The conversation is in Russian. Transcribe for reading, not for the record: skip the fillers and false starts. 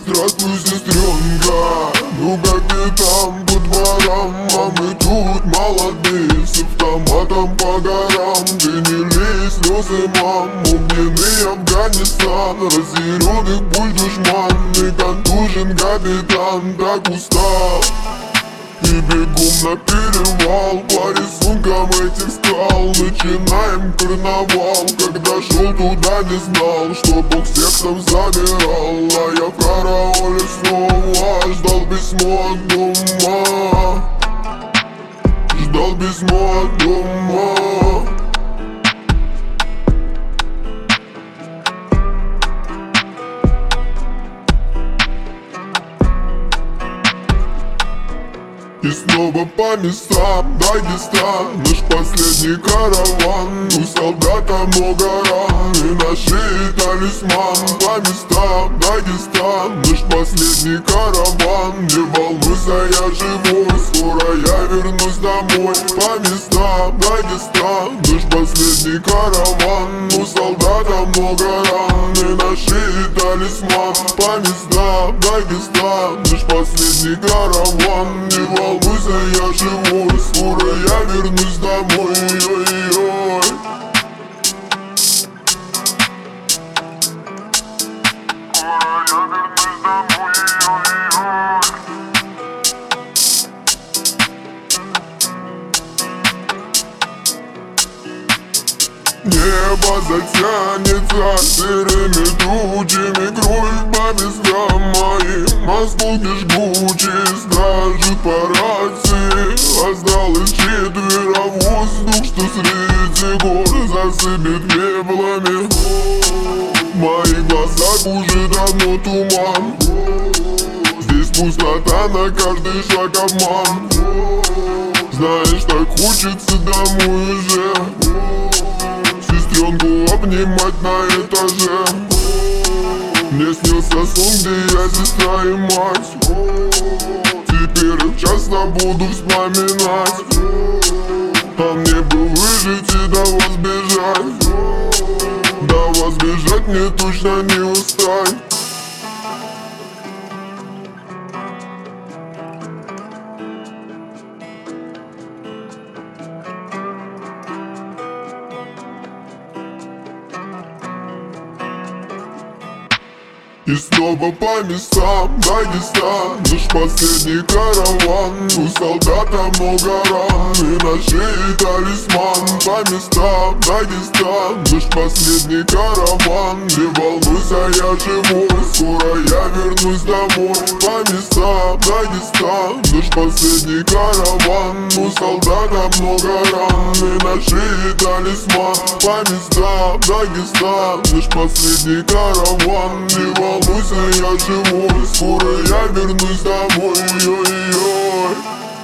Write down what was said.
Здравствуй, сестренка, ну как ты там по дворам? А мы тут молодые, с автоматом по горам. Ты не лей слезы, мам, огненный Афганистан, разъяренных пуль душман и контужен капитан. Так устал и бегом на перевал по рисункам этих скал. Начинаем карнавал. Когда шел туда, не знал, что Бог всех там забирал. А я в карауле снова ждал письмо от дома. Ждал письмо от дома. И снова по местам, Дагестан, наш последний караван. У солдата много ран, и на шее талисман. По местам, Дагестан, наш последний караван. Не волнуйся, я живой, скоро я вернусь домой. По местам, Дагестан, наш последний караван. У солдата много ран, и на шее талисман. По местам, Дагестан, наш последний караван. Не волнуйся, я живой, скоро я вернусь домой. Ой-ой-ой. Небо затянется серыми тучами, кровь по местам моим, осколки жгучие скажут по рации. Осталось четверо, воздух, что среди гор засыпет пеплами. В моих глазах уже давно туман, здесь пустота, на каждый шаг обман. Знаешь, так хочется домой уже, сестренку обнимать на этаже. Мне снился сон, где я сестра и мать. Теперь их часто буду вспоминать. А мне бы выжить и до вас бежать. До вас бежать мне точно не устать. И снова по местам, Дагестан, наш последний караван. У солдата много ран, и на шее талисман. По местам, Дагестан, наш последний караван. Не волнуйся, я живой, скоро я вернусь домой. По местам, Дагестан, наш последний караван. У солдата много ран, и на шее талисман. По местам, Дагестан, наш последний караван. Не волнуйся, я живой, скоро я вернусь домой. Ой-ой-ой.